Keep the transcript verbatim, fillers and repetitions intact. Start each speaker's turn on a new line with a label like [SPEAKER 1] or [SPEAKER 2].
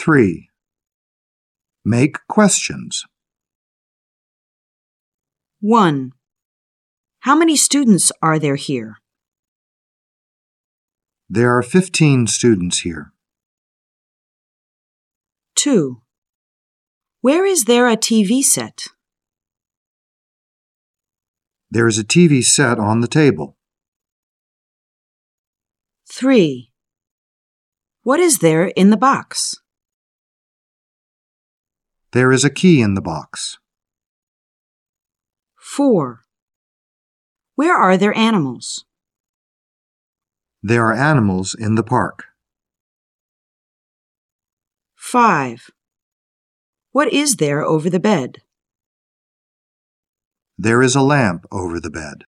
[SPEAKER 1] three. Make questions.
[SPEAKER 2] one. How many students are there here?
[SPEAKER 1] There are fifteen students here.
[SPEAKER 2] two. Where is there a T V set?
[SPEAKER 1] There is a T V set on the table.
[SPEAKER 2] three. What is there in the box?
[SPEAKER 1] There is a key in the box.
[SPEAKER 2] four. Where are there animals?
[SPEAKER 1] There are animals in the park.
[SPEAKER 2] five. What is there over the bed?
[SPEAKER 1] There is a lamp over the bed.